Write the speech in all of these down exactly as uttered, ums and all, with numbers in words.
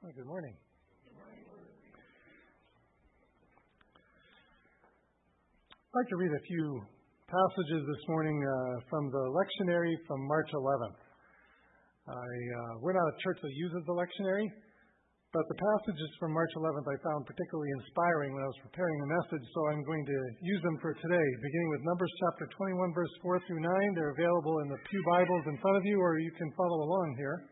Oh, good morning. I'd like to read a few passages this morning uh, from the lectionary from March eleventh. I, uh, we're not a church that uses the lectionary, but the passages from March eleventh I found particularly inspiring when I was preparing the message, so I'm going to use them for today, beginning with Numbers chapter twenty-one, verse four through nine. They're available in the pew Bibles in front of you, or you can follow along here.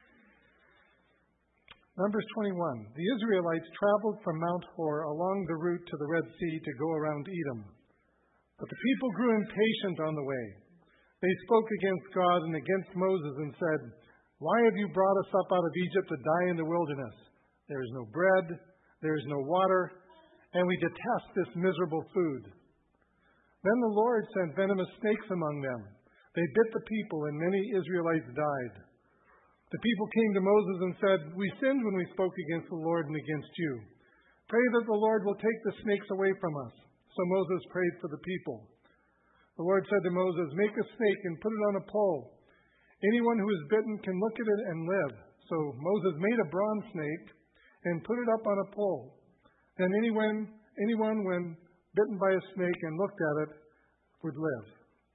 Numbers twenty-one. The Israelites traveled from Mount Hor along the route to the Red Sea to go around Edom. But the people grew impatient on the way. They spoke against God and against Moses and said, "Why have you brought us up out of Egypt to die in the wilderness? There is no bread, there is no water, and we detest this miserable food." Then the Lord sent venomous snakes among them. They bit the people, and many Israelites died. The people came to Moses and said, "We sinned when we spoke against the Lord and against you. Pray that the Lord will take the snakes away from us." So Moses prayed for the people. The Lord said to Moses, "Make a snake and put it on a pole. Anyone who is bitten can look at it and live." So Moses made a bronze snake and put it up on a pole. Then anyone, anyone when bitten by a snake and looked at it would live.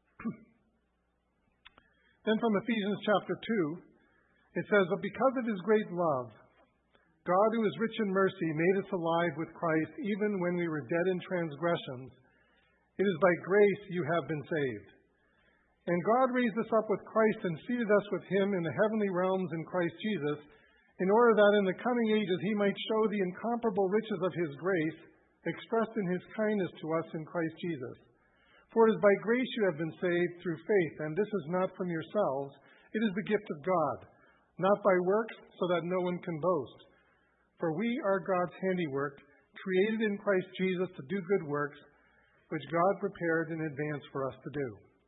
Then from Ephesians chapter two, it says, "But because of his great love, God, who is rich in mercy, made us alive with Christ even when we were dead in transgressions. It is by grace you have been saved. And God raised us up with Christ and seated us with him in the heavenly realms in Christ Jesus, in order that in the coming ages he might show the incomparable riches of his grace, expressed in his kindness to us in Christ Jesus. For it is by grace you have been saved through faith, and this is not from yourselves, it is the gift of God, not by works, so that no one can boast. For we are God's handiwork, created in Christ Jesus to do good works, which God prepared in advance for us to do."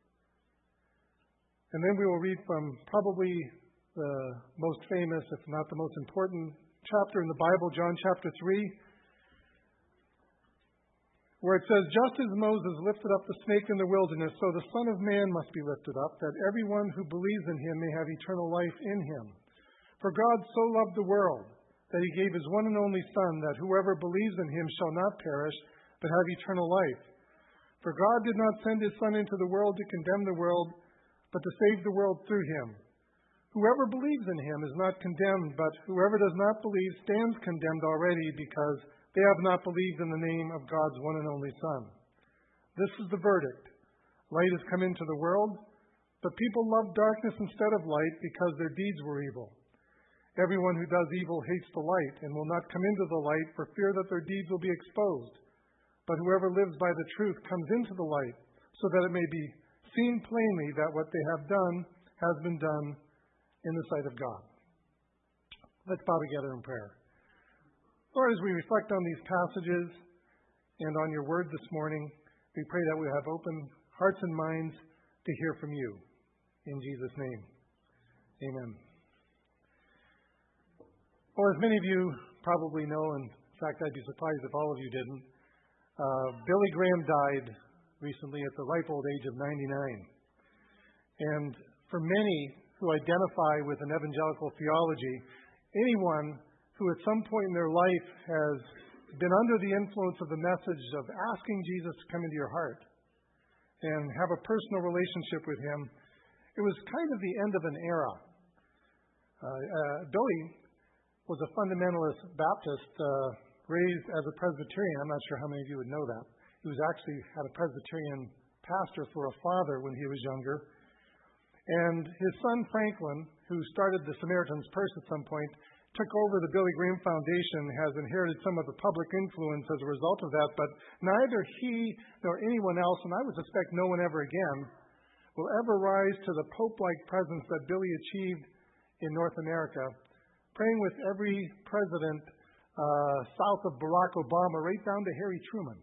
And then we will read from probably the most famous, if not the most important chapter in the Bible, John chapter three, where it says, "Just as Moses lifted up the snake in the wilderness, so the Son of Man must be lifted up, that everyone who believes in him may have eternal life in him. For God so loved the world that he gave his one and only Son, that whoever believes in him shall not perish, but have eternal life. For God did not send his Son into the world to condemn the world, but to save the world through him. Whoever believes in him is not condemned, but whoever does not believe stands condemned already, because they have not believed in the name of God's one and only Son. This is the verdict. Light has come into the world, but people loved darkness instead of light because their deeds were evil. Everyone who does evil hates the light and will not come into the light for fear that their deeds will be exposed. But whoever lives by the truth comes into the light, so that it may be seen plainly that what they have done has been done in the sight of God." Let's bow together in prayer. Lord, as we reflect on these passages and on your word this morning, we pray that we have open hearts and minds to hear from you. In Jesus' name, amen. Well, as many of you probably know, and in fact I'd be surprised if all of you didn't, uh, Billy Graham died recently at the ripe old age of ninety-nine. And for many who identify with an evangelical theology, anyone who at some point in their life has been under the influence of the message of asking Jesus to come into your heart and have a personal relationship with him, it was kind of the end of an era. Uh, uh, Billy was a fundamentalist Baptist, uh, raised as a Presbyterian. I'm not sure how many of you would know that. He was actually had a Presbyterian pastor for a father when he was younger. And his son Franklin, who started the Samaritan's Purse at some point, took over the Billy Graham Foundation, has inherited some of the public influence as a result of that, but neither he nor anyone else, and I would suspect no one ever again, will ever rise to the Pope-like presence that Billy achieved in North America, praying with every president uh, south of Barack Obama, right down to Harry Truman.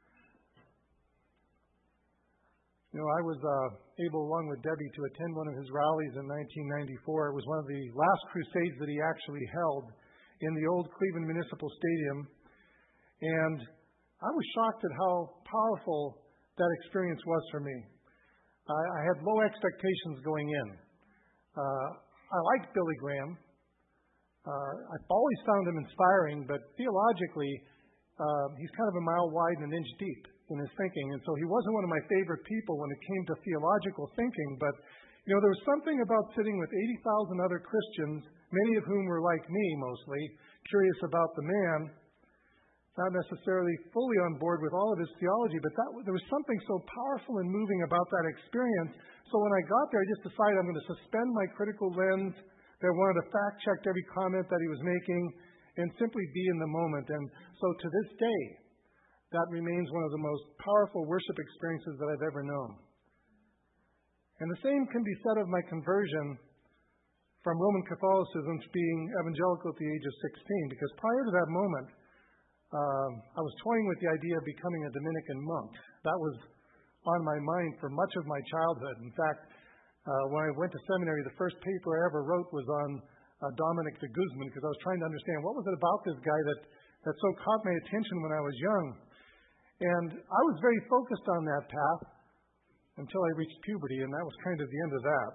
You know, I was uh, able, along with Debbie, to attend one of his rallies in nineteen ninety-four. It was one of the last crusades that he actually held in the old Cleveland Municipal Stadium. And I was shocked at how powerful that experience was for me. I, I had low expectations going in. Uh, I liked Billy Graham. uh, I've always found him inspiring, but theologically, uh, he's kind of a mile wide and an inch deep in his thinking. And so he wasn't one of my favorite people when it came to theological thinking. But, you know, there was something about sitting with eighty thousand other Christians, many of whom were like me mostly, curious about the man, not necessarily fully on board with all of his theology, but that, there was something so powerful and moving about that experience. So when I got there, I just decided I'm going to suspend my critical lens, that I wanted to fact-check every comment that he was making, and simply be in the moment. And so to this day, that remains one of the most powerful worship experiences that I've ever known. And the same can be said of my conversion from Roman Catholicism to being evangelical at the age of sixteen, because prior to that moment, um, I was toying with the idea of becoming a Dominican monk. That was on my mind for much of my childhood. In fact, uh, when I went to seminary, the first paper I ever wrote was on uh, Dominic de Guzman, because I was trying to understand what was it about this guy that, that so caught my attention when I was young. And I was very focused on that path until I reached puberty, and that was kind of the end of that.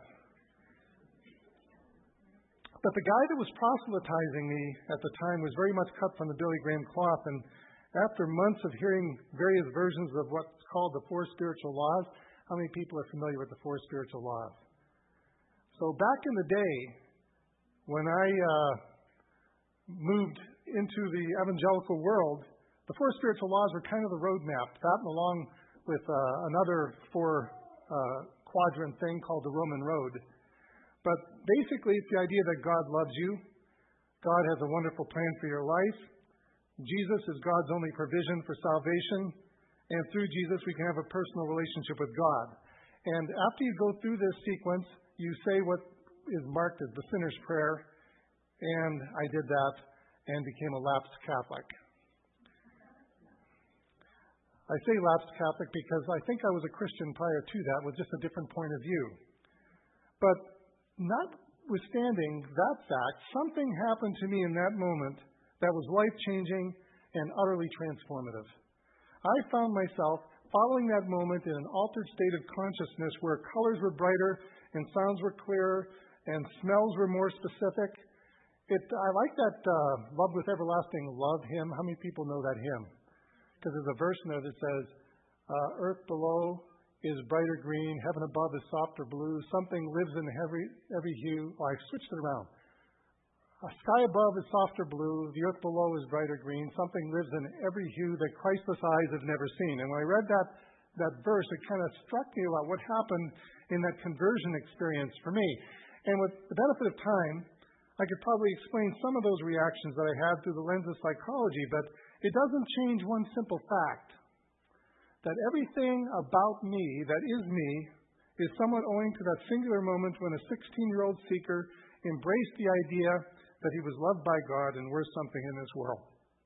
But the guy that was proselytizing me at the time was very much cut from the Billy Graham cloth, and after months of hearing various versions of what's called the four spiritual laws, how many people are familiar with the four spiritual laws? So back in the day, when I uh, moved into the evangelical world, the four spiritual laws were kind of the roadmap, that and along with uh, another four uh, quadrant thing called the Roman Road. But basically, it's the idea that God loves you, God has a wonderful plan for your life, Jesus is God's only provision for salvation, and through Jesus we can have a personal relationship with God. And after you go through this sequence, you say what is marked as the sinner's prayer, and I did that and became a lapsed Catholic. I say lapsed Catholic because I think I was a Christian prior to that with just a different point of view. But notwithstanding that fact, something happened to me in that moment that was life-changing and utterly transformative. I found myself following that moment in an altered state of consciousness where colors were brighter and sounds were clearer and smells were more specific. It, I like that uh, Love with Everlasting Love hymn. How many people know that hymn? Because there's a verse in there that says, uh, earth below is brighter green, heaven above is softer blue, something lives in every, every hue. Oh, I switched it around. A sky above is softer blue, the earth below is brighter green, something lives in every hue that Christless eyes have never seen. And when I read that, that verse, it kind of struck me about what happened in that conversion experience for me. And with the benefit of time, I could probably explain some of those reactions that I had through the lens of psychology, but it doesn't change one simple fact, that everything about me that is me is somewhat owing to that singular moment when a sixteen-year-old seeker embraced the idea that he was loved by God and worth something in this world.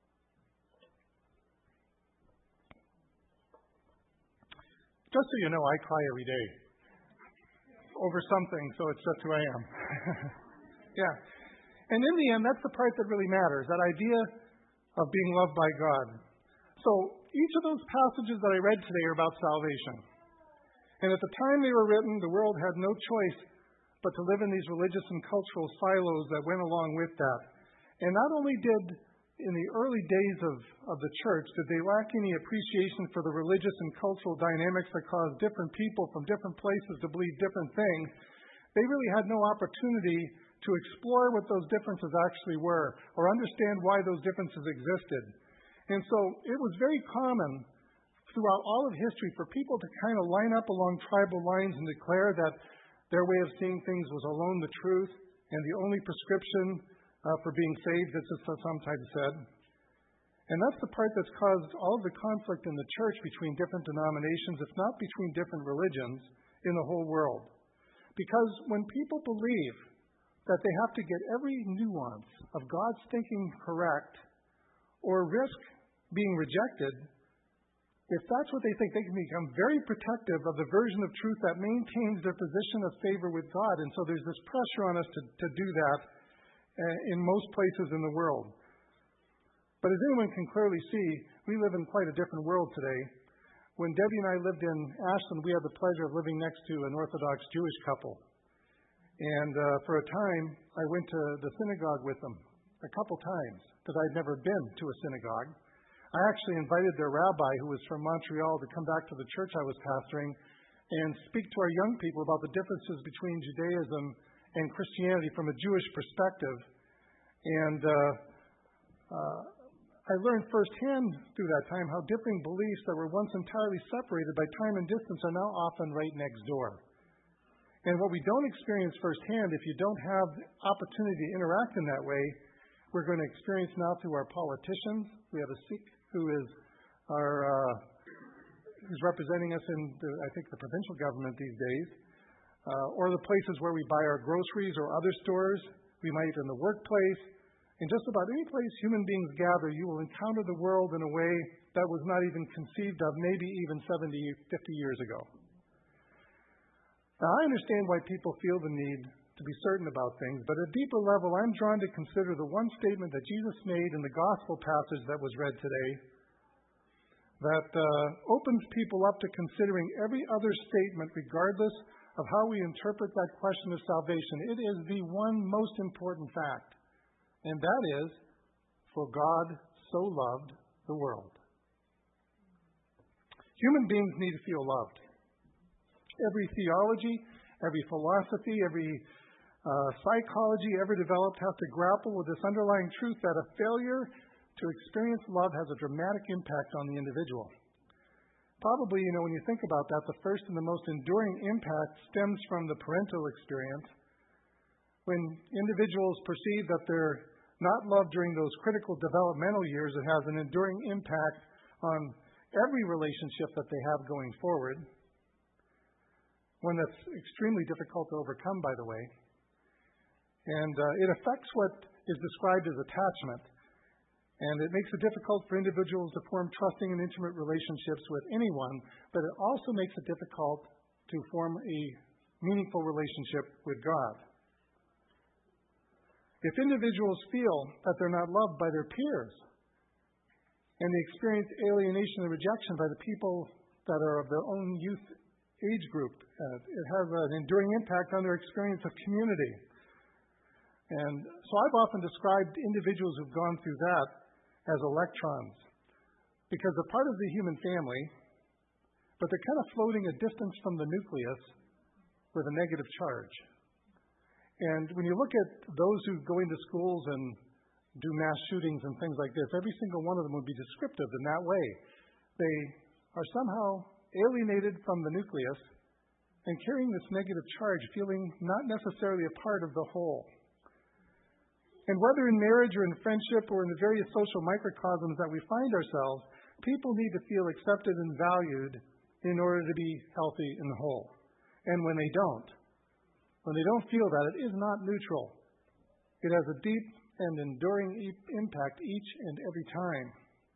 Just so you know, I cry every day over something, so it's just who I am. Yeah. And in the end, that's the part that really matters, that idea of being loved by God. So each of those passages that I read today are about salvation. And at the time they were written, the world had no choice but to live in these religious and cultural silos that went along with that. And not only did, in the early days of, of the church, did they lack any appreciation for the religious and cultural dynamics that caused different people from different places to believe different things, they really had no opportunity to explore what those differences actually were or understand why those differences existed. And so it was very common throughout all of history for people to kind of line up along tribal lines and declare that their way of seeing things was alone the truth and the only prescription uh, for being saved, as it's sometimes said. And that's the part that's caused all of the conflict in the church between different denominations, if not between different religions, in the whole world. Because when people believe that they have to get every nuance of God's thinking correct or risk being rejected, if that's what they think, they can become very protective of the version of truth that maintains their position of favor with God. And so there's this pressure on us to, to do that uh, in most places in the world. But as anyone can clearly see, we live in quite a different world today. When Debbie and I lived in Ashland, we had the pleasure of living next to an Orthodox Jewish couple. And uh, for a time, I went to the synagogue with them. a couple times because I'd never been to a synagogue. I actually invited their rabbi, who was from Montreal, to come back to the church I was pastoring and speak to our young people about the differences between Judaism and Christianity from a Jewish perspective. And uh, uh, I learned firsthand through that time how differing beliefs that were once entirely separated by time and distance are now often right next door. And what we don't experience firsthand, if you don't have the opportunity to interact in that way, we're going to experience now through our politicians. We have a Sikh who is our uh, who's representing us in, the, I think, the provincial government these days, uh, or the places where we buy our groceries or other stores. We might in the workplace. In just about any place human beings gather, you will encounter the world in a way that was not even conceived of maybe even seventy, fifty years ago. Now, I understand why people feel the need to be certain about things, but at a deeper level, I'm drawn to consider the one statement that Jesus made in the gospel passage that was read today that uh, opens people up to considering every other statement regardless of how we interpret that question of salvation. It is the one most important fact, and that is, for God so loved the world. Human beings need to feel loved. Every theology, every philosophy, every uh, psychology ever developed has to grapple with this underlying truth that a failure to experience love has a dramatic impact on the individual. Probably, you know, when you think about that, the first and the most enduring impact stems from the parental experience. When individuals perceive that they're not loved during those critical developmental years, it has an enduring impact on every relationship that they have going forward. One that's extremely difficult to overcome, by the way. And uh, it affects what is described as attachment. And it makes it difficult for individuals to form trusting and intimate relationships with anyone, but it also makes it difficult to form a meaningful relationship with God. If individuals feel that they're not loved by their peers, and they experience alienation and rejection by the people that are of their own youth age group, uh, it has an enduring impact on their experience of community. And so I've often described individuals who've gone through that as electrons, because they're part of the human family, but they're kind of floating a distance from the nucleus with a negative charge. And when you look at those who go into schools and do mass shootings and things like this, every single one of them would be descriptive in that way. They are somehow alienated from the nucleus and carrying this negative charge, feeling not necessarily a part of the whole. And whether in marriage or in friendship or in the various social microcosms that we find ourselves, people need to feel accepted and valued in order to be healthy and whole. And when they don't, when they don't feel that, it is not neutral. It has a deep and enduring e- impact each and every time.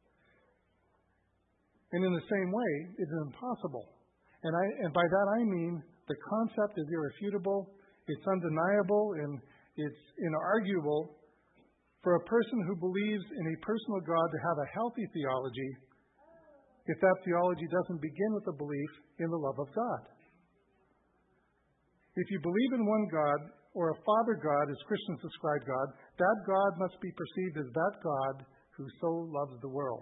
And in the same way, it is impossible. And, I, and by that I mean the concept is irrefutable, it's undeniable, and it's inarguable for a person who believes in a personal God to have a healthy theology if that theology doesn't begin with a belief in the love of God. If you believe in one God, or a Father God, as Christians describe God, that God must be perceived as that God who so loves the world.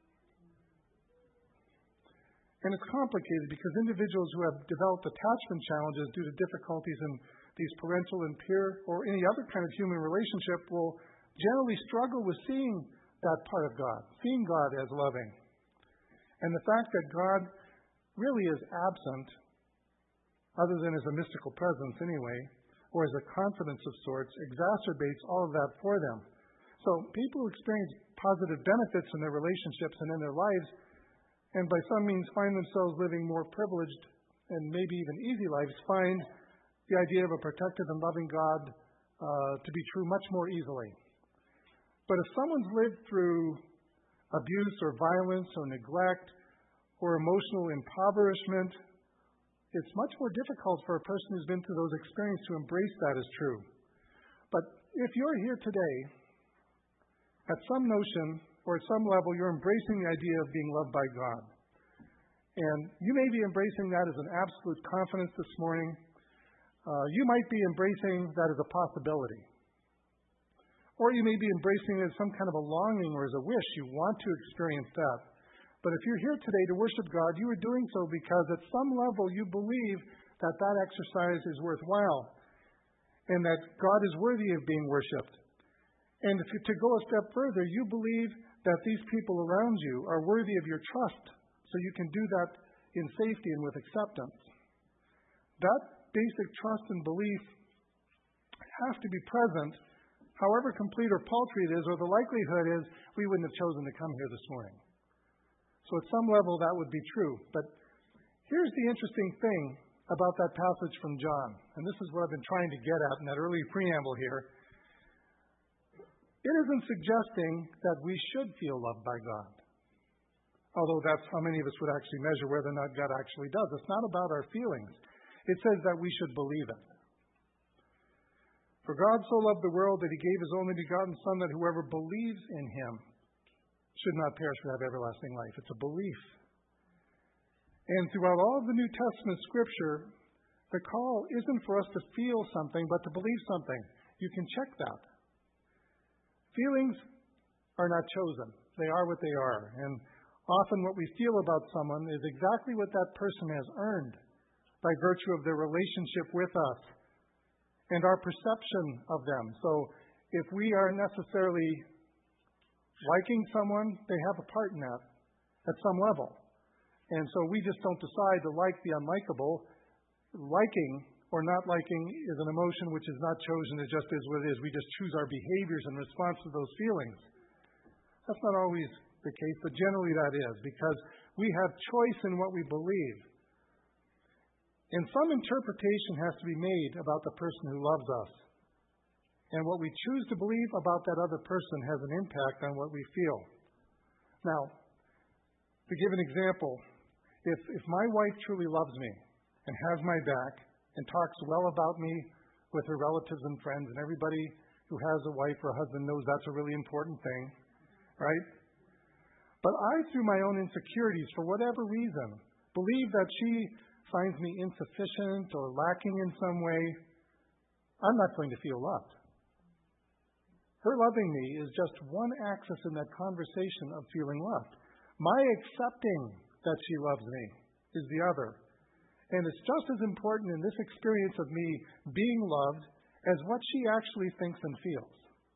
And it's complicated because individuals who have developed attachment challenges due to difficulties in these parental and peer or any other kind of human relationship will generally struggle with seeing that part of God, seeing God as loving. And the fact that God really is absent, other than as a mystical presence anyway, or as a confidence of sorts, exacerbates all of that for them. So people who experience positive benefits in their relationships and in their lives, and by some means find themselves living more privileged and maybe even easy lives, find the idea of a protective and loving God uh, to be true much more easily. But if someone's lived through abuse or violence or neglect or emotional impoverishment, it's much more difficult for a person who's been through those experiences to embrace that as true. But if you're here today, at some notion or at some level, you're embracing the idea of being loved by God. And you may be embracing that as an absolute confidence this morning. Uh, you might be embracing that as a possibility. Or you may be embracing it as some kind of a longing or as a wish. You want to experience that. But if you're here today to worship God, you are doing so because at some level you believe that that exercise is worthwhile and that God is worthy of being worshipped. And if you, to go a step further, you believe that these people around you are worthy of your trust, so you can do that in safety and with acceptance. That basic trust and belief has to be present, however complete or paltry it is, or the likelihood is we wouldn't have chosen to come here this morning. So at some level that would be true. But here's the interesting thing about that passage from John, and this is what I've been trying to get at in that early preamble here. It isn't suggesting that we should feel loved by God, although that's how many of us would actually measure whether or not God actually does. It's not about our feelings. It says that we should believe it. For God so loved the world that he gave his only begotten Son, that whoever believes in him should not perish but have everlasting life. It's a belief. And throughout all of the New Testament Scripture, the call isn't for us to feel something, but to believe something. You can check that. Feelings are not chosen. They are what they are. And often what we feel about someone is exactly what that person has earned by virtue of their relationship with us and our perception of them. So if we are necessarily liking someone, they have a part in that at some level. And so we just don't decide to like the unlikable. Liking or not liking is an emotion which is not chosen. It just is what it is. We just choose our behaviors in response to those feelings. That's not always the case, but generally that is, because we have choice in what we believe. And some interpretation has to be made about the person who loves us. And what we choose to believe about that other person has an impact on what we feel. Now, to give an example, if, if my wife truly loves me and has my back, and talks well about me with her relatives and friends, and everybody who has a wife or a husband knows that's a really important thing, right? But I, through my own insecurities, for whatever reason, believe that she finds me insufficient or lacking in some way, I'm not going to feel loved. Her loving me is just one axis in that conversation of feeling loved. My accepting that she loves me is the other. And it's just as important in this experience of me being loved as what she actually thinks and feels.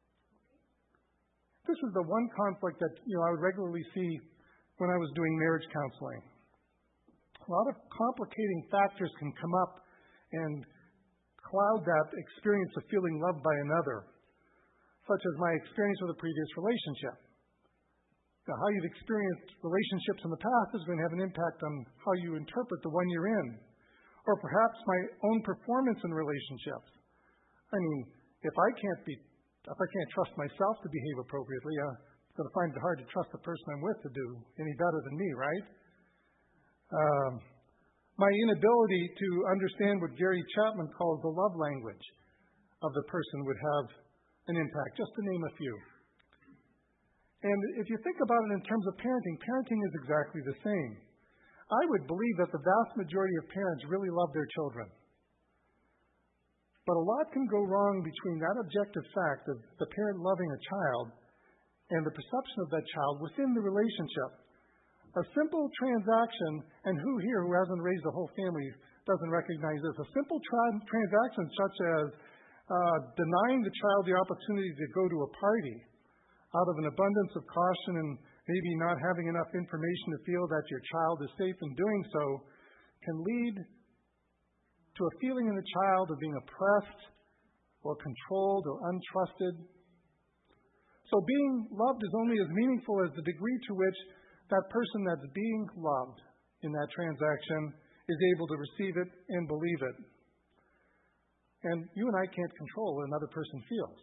This is the one conflict that you know I would regularly see when I was doing marriage counseling. A lot of complicating factors can come up and cloud that experience of feeling loved by another, such as my experience with a previous relationship. Now, how you've experienced relationships in the past is going to have an impact on how you interpret the one you're in. Or perhaps my own performance in relationships. I mean, if I can't be, if I can't trust myself to behave appropriately, I'm going to find it hard to trust the person I'm with to do any better than me, right? Um, my inability to understand what Gary Chapman calls the love language of the person would have an impact, just to name a few. And if you think about it in terms of parenting, parenting is exactly the same. I would believe that the vast majority of parents really love their children. But a lot can go wrong between that objective fact of the parent loving a child and the perception of that child within the relationship. A simple transaction, and who here who hasn't raised a whole family doesn't recognize this, a simple tra- transaction such as uh, denying the child the opportunity to go to a party out of an abundance of caution and maybe not having enough information to feel that your child is safe in doing so, can lead to a feeling in the child of being oppressed or controlled or untrusted. So being loved is only as meaningful as the degree to which that person that's being loved in that transaction is able to receive it and believe it. And you and I can't control what another person feels.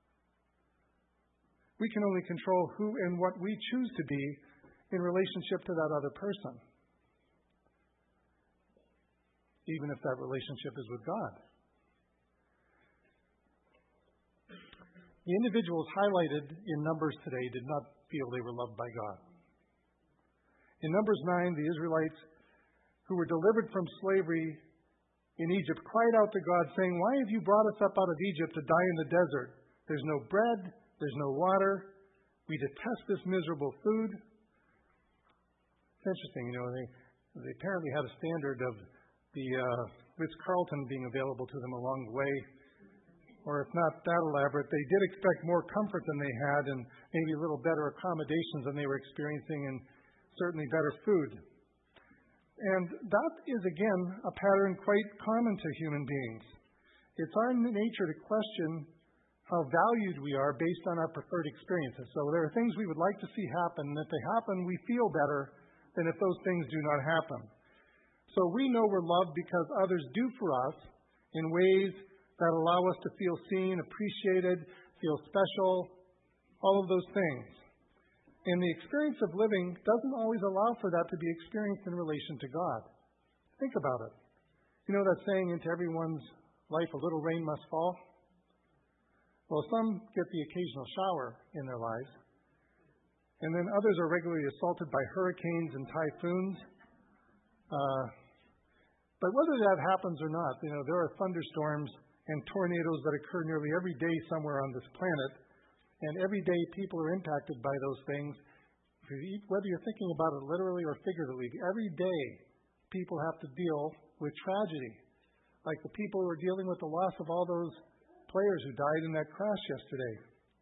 We can only control who and what we choose to be in relationship to that other person, even if that relationship is with God. The individuals highlighted in Numbers today did not feel they were loved by God. In Numbers nine, the Israelites who were delivered from slavery in Egypt cried out to God, saying, "Why have you brought us up out of Egypt to die in the desert? There's no bread, There's no water. We detest this miserable food. It's interesting, you know, they, they apparently had a standard of the uh, Ritz-Carlton being available to them along the way. Or if not that elaborate, they did expect more comfort than they had and maybe a little better accommodations than they were experiencing and certainly better food. And that is, again, a pattern quite common to human beings. It's our nature to question how valued we are based on our preferred experiences. So there are things we would like to see happen, and if they happen, we feel better than if those things do not happen. So we know we're loved because others do for us in ways that allow us to feel seen, appreciated, feel special, all of those things. And the experience of living doesn't always allow for that to be experienced in relation to God. Think about it. You know that saying, into everyone's life a little rain must fall? Well, some get the occasional shower in their lives. And then others are regularly assaulted by hurricanes and typhoons. Uh, but whether that happens or not, you know, there are thunderstorms and tornadoes that occur nearly every day somewhere on this planet. And every day people are impacted by those things. Whether you're thinking about it literally or figuratively, every day people have to deal with tragedy. Like the people who are dealing with the loss of all those players who died in that crash yesterday.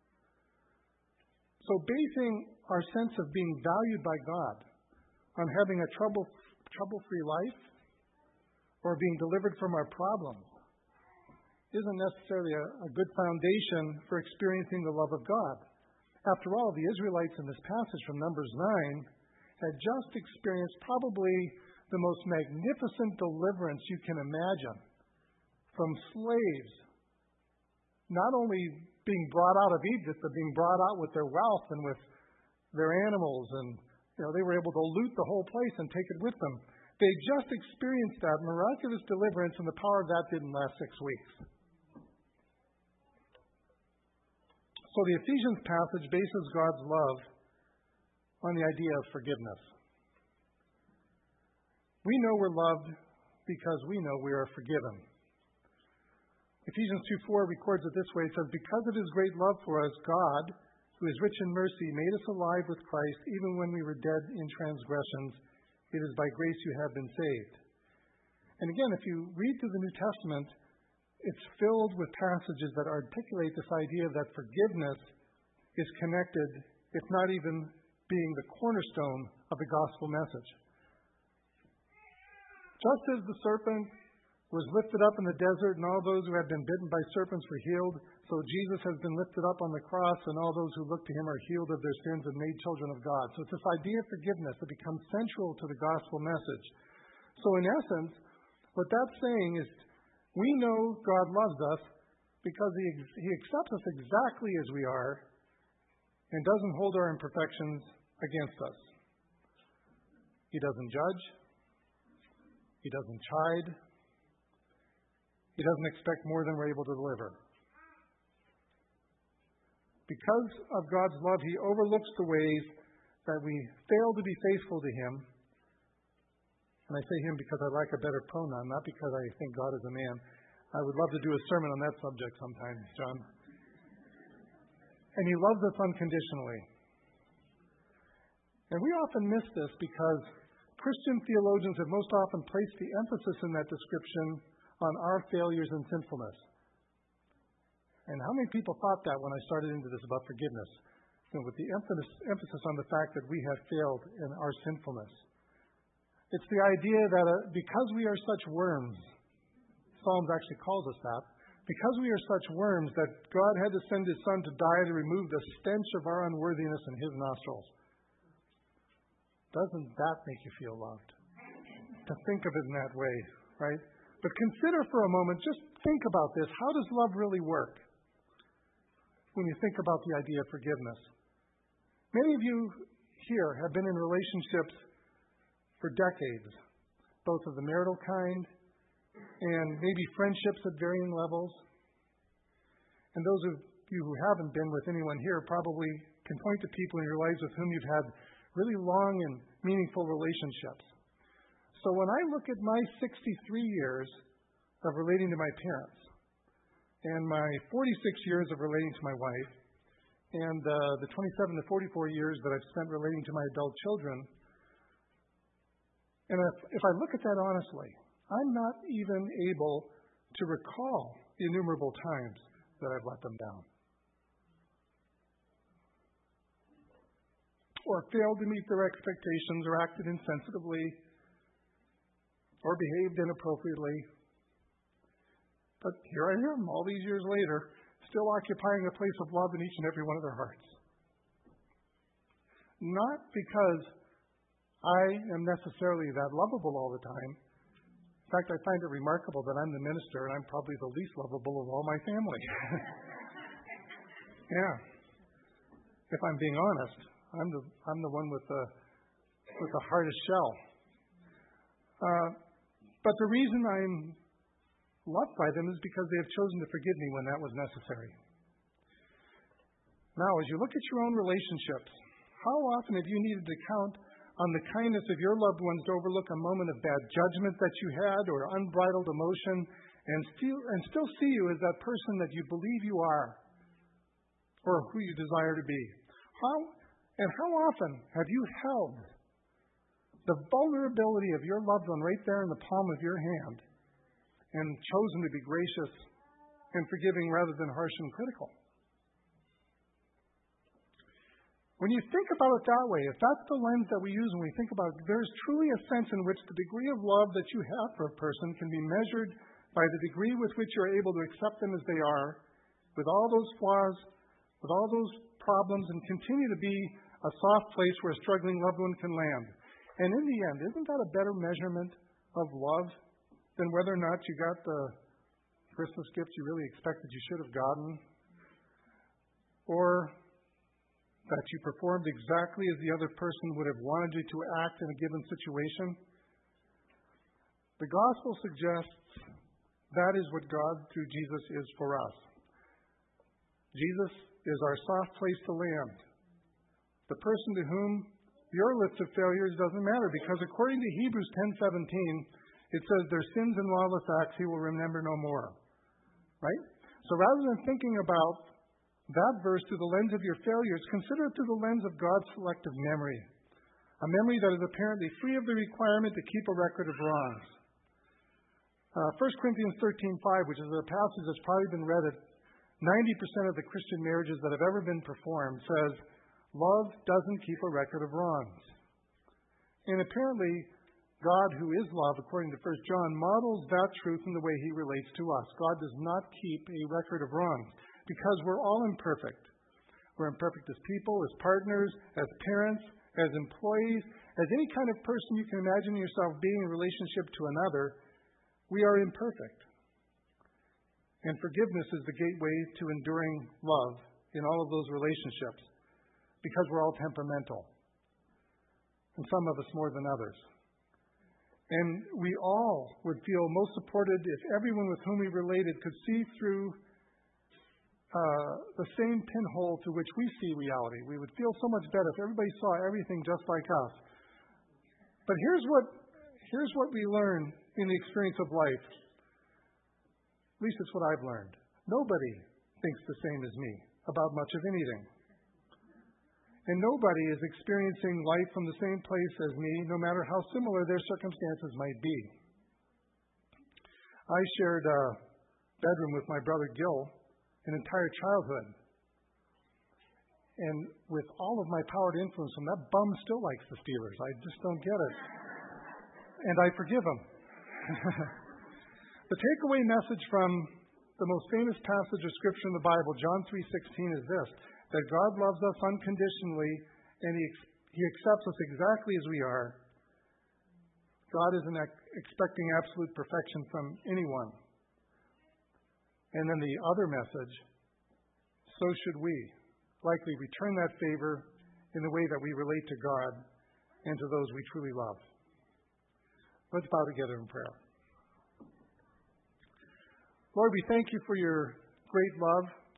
So basing our sense of being valued by God on having a trouble, trouble-free life or being delivered from our problems isn't necessarily a, a good foundation for experiencing the love of God. After all, the Israelites in this passage from Numbers nine had just experienced probably the most magnificent deliverance you can imagine from slaves, not only being brought out of Egypt, but being brought out with their wealth and with their animals. And you know, they were able to loot the whole place and take it with them. They just experienced that miraculous deliverance, and the power of that didn't last six weeks. So the Ephesians passage bases God's love on the idea of forgiveness. We know we're loved because we know we are forgiven. Ephesians two four records it this way. It says, because of his great love for us, God, who is rich in mercy, made us alive with Christ even when we were dead in transgressions. It is by grace you have been saved. And again, if you read through the New Testament, it's filled with passages that articulate this idea that forgiveness is connected, if not even being the cornerstone of the gospel message. Just as the serpent was lifted up in the desert and all those who had been bitten by serpents were healed, so Jesus has been lifted up on the cross and all those who look to him are healed of their sins and made children of God. So it's this idea of forgiveness that becomes central to the gospel message. So in essence, what that's saying is we know God loves us because he, he accepts us exactly as we are and doesn't hold our imperfections against us. He doesn't judge. He doesn't chide. He doesn't expect more than we're able to deliver. Because of God's love, he overlooks the ways that we fail to be faithful to him. And I say him because I like a better pronoun, not because I think God is a man. I would love to do a sermon on that subject sometime, John. And he loves us unconditionally. And we often miss this because Christian theologians have most often placed the emphasis in that description on our failures and sinfulness. And how many people thought that when I started into this about forgiveness? You know, with the emphasis, emphasis on the fact that we have failed in our sinfulness. It's the idea that uh, because we are such worms, Psalms actually calls us that, because we are such worms that God had to send his son to die to remove the stench of our unworthiness in his nostrils. Doesn't that make you feel loved? To think of it in that way, right? But consider for a moment, just think about this. How does love really work when you think about the idea of forgiveness? Many of you here have been in relationships for decades, both of the marital kind and maybe friendships at varying levels. And those of you who haven't been with anyone here probably can point to people in your lives with whom you've had really long and meaningful relationships. So when I look at my sixty-three years of relating to my parents and my forty-six years of relating to my wife, and uh, the twenty-seven to forty-four years that I've spent relating to my adult children. And if, if I look at that honestly, I'm not even able to recall the innumerable times that I've let them down, or failed to meet their expectations, or acted insensitively, or behaved inappropriately. But here I am, all these years later, still occupying a place of love in each and every one of their hearts. Not because I am necessarily that lovable all the time. In fact, I find it remarkable that I'm the minister and I'm probably the least lovable of all my family. Yeah. If I'm being honest, I'm the I'm the one with the with the hardest shell. Uh, but the reason I'm loved by them is because they have chosen to forgive me when that was necessary. Now, as you look at your own relationships, how often have you needed to count on the kindness of your loved ones to overlook a moment of bad judgment that you had or unbridled emotion and still, and still see you as that person that you believe you are or who you desire to be? How and how often have you held the vulnerability of your loved one right there in the palm of your hand and chosen to be gracious and forgiving rather than harsh and critical? When you think about it that way, if that's the lens that we use when we think about it, there's truly a sense in which the degree of love that you have for a person can be measured by the degree with which you're able to accept them as they are, with all those flaws, with all those problems, and continue to be a soft place where a struggling loved one can land. And in the end, isn't that a better measurement of love than whether or not you got the Christmas gift you really expected you should have gotten, or that you performed exactly as the other person would have wanted you to act in a given situation? The gospel suggests that is what God, through Jesus, is for us. Jesus is our soft place to land. The person to whom your list of failures doesn't matter, because according to Hebrews ten seventeen, it says their sins and lawless acts he will remember no more. Right? So rather than thinking about that verse through the lens of your failures, consider it through the lens of God's selective memory, a memory that is apparently free of the requirement to keep a record of wrongs. Uh, First Corinthians thirteen five, which is a passage that's probably been read at ninety percent of the Christian marriages that have ever been performed, says, love doesn't keep a record of wrongs. And apparently, God, who is love, according to First John, models that truth in the way he relates to us. God does not keep a record of wrongs, because we're all imperfect. We're imperfect as people, as partners, as parents, as employees, as any kind of person you can imagine yourself being in relationship to another. We are imperfect. And forgiveness is the gateway to enduring love in all of those relationships, because we're all temperamental, and some of us more than others. And we all would feel most supported if everyone with whom we related could see through uh, the same pinhole through which we see reality. We would feel so much better if everybody saw everything just like us. But here's what, here's what we learn in the experience of life. At least it's what I've learned. Nobody thinks the same as me about much of anything. And nobody is experiencing life from the same place as me, no matter how similar their circumstances might be. I shared a bedroom with my brother Gil an entire childhood. And with all of my power to influence him, that bum still likes the Steelers. I just don't get it. And I forgive him. The takeaway message from the most famous passage of Scripture in the Bible, John three sixteen, is this: that God loves us unconditionally, and He, he accepts us exactly as we are. God isn't expecting absolute perfection from anyone. And then the other message: so should we likely return that favor in the way that we relate to God and to those we truly love. Let's bow together in prayer. Lord, we thank you for your great love.